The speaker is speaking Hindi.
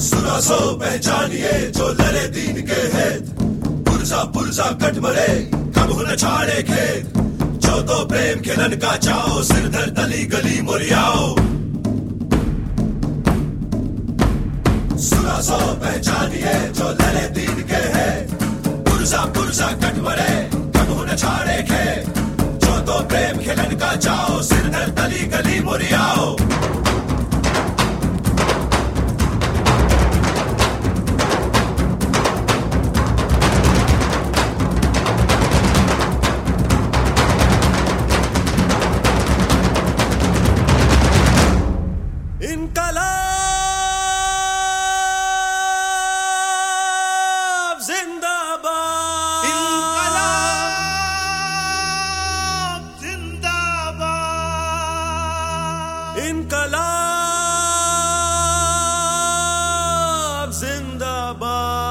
सुना सो पहचानिए जो लड़े दीन के हित, पुरजा पुरजा कट मरे कब न छाड़े खेत, जो तो प्रेम खिलन का चाओ सिर धर तली गली मुरियाओ। सुना सो पहचानिए जो लड़े दीन के हित, पुरजा पुरजा कट मरे कब न छाड़े खेत, जो तो प्रेम खिलन का चाओ सिर धर तली गली मुरियाओ। इनकलाब जिंदाबाद।